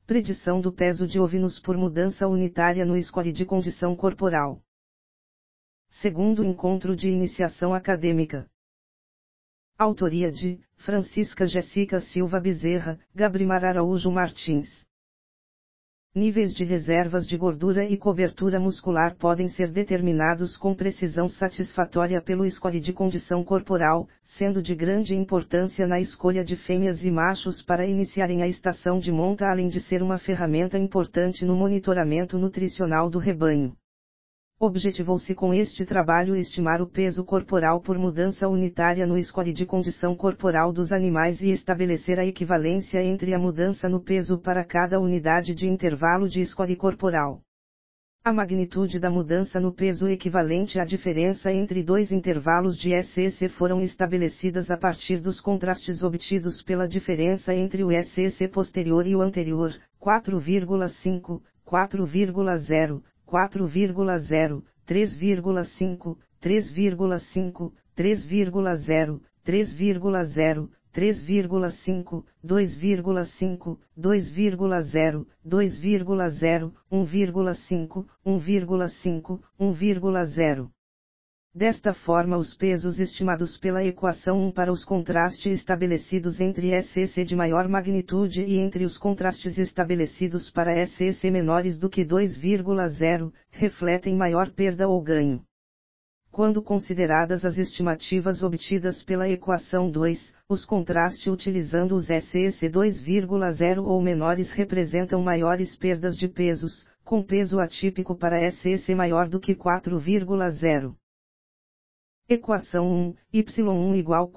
Predição do peso de ovinos por mudança unitária no score de condição corporal. Segundo encontro de iniciação acadêmica. Autoria de Francisca Jéssica Silva Bezerra, Gabrimar Araújo Martins. Níveis de reservas de gordura e cobertura muscular podem ser determinados com precisão satisfatória pelo score de condição corporal, sendo de grande importância na escolha de fêmeas e machos para iniciarem a estação de monta, além de ser uma ferramenta importante no monitoramento nutricional do rebanho. Objetivou-se com este trabalho estimar o peso corporal por mudança unitária no score de condição corporal dos animais e estabelecer a equivalência entre a mudança no peso para cada unidade de intervalo de score corporal. A magnitude da mudança no peso equivalente à diferença entre dois intervalos de SEC foram estabelecidas a partir dos contrastes obtidos pela diferença entre o SEC posterior e o anterior, 4,5, 4,0, 4,0, 3,5, 3,5, 3,0, 3,0, 3,5, 2,5, 2,0, 2,0, 1,5, 1,5, 1,0. Desta forma, os pesos estimados pela equação 1 para os contrastes estabelecidos entre SEC de maior magnitude e entre os contrastes estabelecidos para SEC menores do que 2,0, refletem maior perda ou ganho. Quando consideradas as estimativas obtidas pela equação 2, os contrastes utilizando os SEC 2,0 ou menores representam maiores perdas de pesos, com peso atípico para SEC maior do que 4,0. Equação 1, y1 igual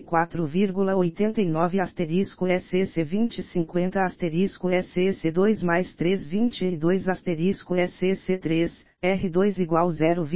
44,89 asterisco SEC 2050 asterisco SEC 2 mais 3,22 asterisco SEC 3, R2 igual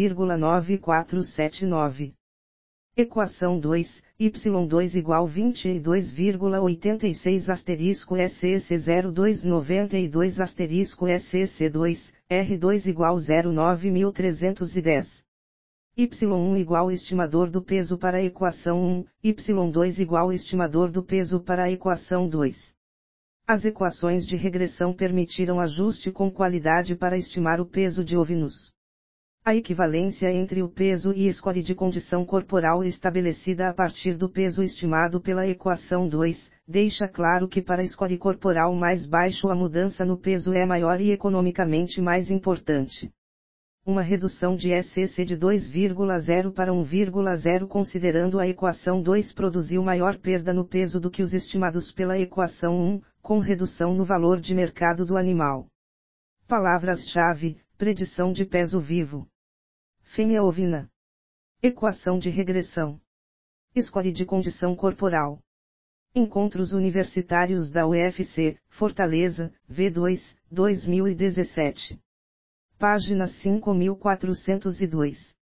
0,9479. Equação 2, y2 igual 22,86 asterisco SEC 0292 asterisco SEC 2, R2 igual 09310. Y1 igual estimador do peso para a equação 1, Y2 igual estimador do peso para a equação 2. As equações de regressão permitiram ajuste com qualidade para estimar o peso de ovinos. A equivalência entre o peso e score de condição corporal estabelecida a partir do peso estimado pela equação 2, deixa claro que para score corporal mais baixo a mudança no peso é maior e economicamente mais importante. Uma redução de SEC de 2,0 para 1,0 considerando a equação 2 produziu maior perda no peso do que os estimados pela equação 1, com redução no valor de mercado do animal. Palavras-chave: predição de peso vivo. Fêmea ovina. Equação de regressão. Score de condição corporal. Encontros Universitários da UFC, Fortaleza, V2, 2017. Página 5402.